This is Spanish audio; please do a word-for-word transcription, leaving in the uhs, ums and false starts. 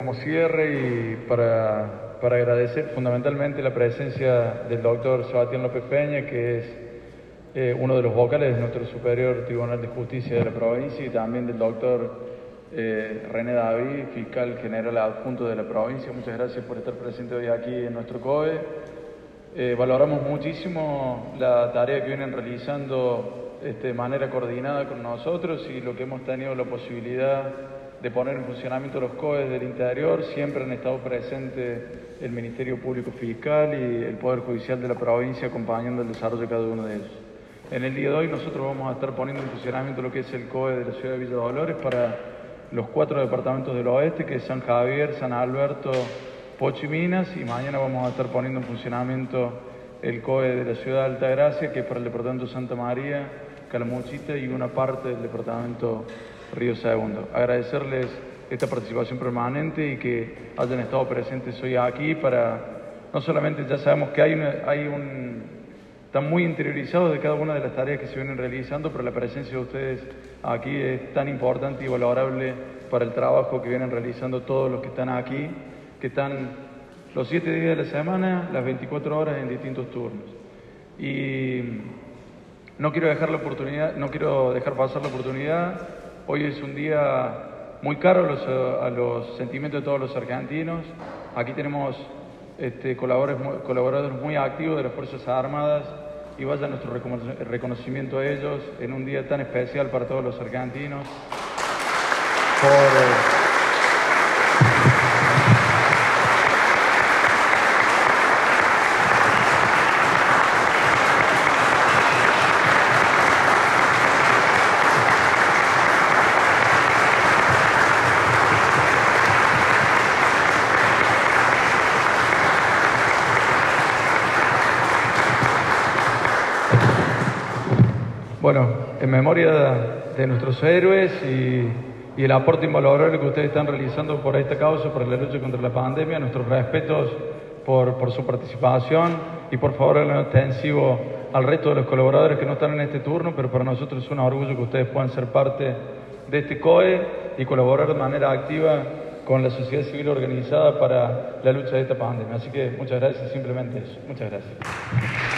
Como cierre y para, para agradecer fundamentalmente la presencia del doctor Sebastián López Peña, que es eh, uno de los vocales de nuestro Superior Tribunal de Justicia de la provincia, y también del doctor eh, René David, fiscal general adjunto de la provincia. Muchas gracias por estar presente hoy aquí en nuestro C O E. Eh, valoramos muchísimo la tarea que vienen realizando este, de manera coordinada con nosotros y lo que hemos tenido la posibilidad de poner en funcionamiento los C O E del interior. Siempre han estado presentes el Ministerio Público Fiscal y el Poder Judicial de la provincia acompañando el desarrollo de cada uno de ellos. En el día de hoy nosotros vamos a estar poniendo en funcionamiento lo que es el C O E de la ciudad de Villa Dolores para los cuatro departamentos del oeste, que es San Javier, San Alberto, Pocho y Minas, y mañana vamos a estar poniendo en funcionamiento el C O E de la ciudad de Altagracia, que es para el departamento Santa María, Calamuchita y una parte del departamento Río Segundo. Agradecerles esta participación permanente y que hayan estado presentes hoy aquí para, no solamente ya sabemos que hay, una, hay un, están muy interiorizados de cada una de las tareas que se vienen realizando, pero la presencia de ustedes aquí es tan importante y valorable para el trabajo que vienen realizando todos los que están aquí, que están los siete días de la semana, las veinticuatro horas en distintos turnos. Y no quiero dejar la oportunidad, no quiero dejar pasar la oportunidad. Hoy es un día muy caro a los, a los sentimientos de todos los argentinos. Aquí tenemos este, colaboradores, colaboradores muy activos de las Fuerzas Armadas, y vaya nuestro reconocimiento a ellos en un día tan especial para todos los argentinos. Por, Bueno, en memoria de nuestros héroes y, y el aporte invalorable que ustedes están realizando por esta causa, por la lucha contra la pandemia, nuestros respetos por, por su participación, y por favor el extensivo al resto de los colaboradores que no están en este turno, pero para nosotros es un orgullo que ustedes puedan ser parte de este C O E y colaborar de manera activa con la sociedad civil organizada para la lucha de esta pandemia. Así que muchas gracias, simplemente eso. Muchas gracias.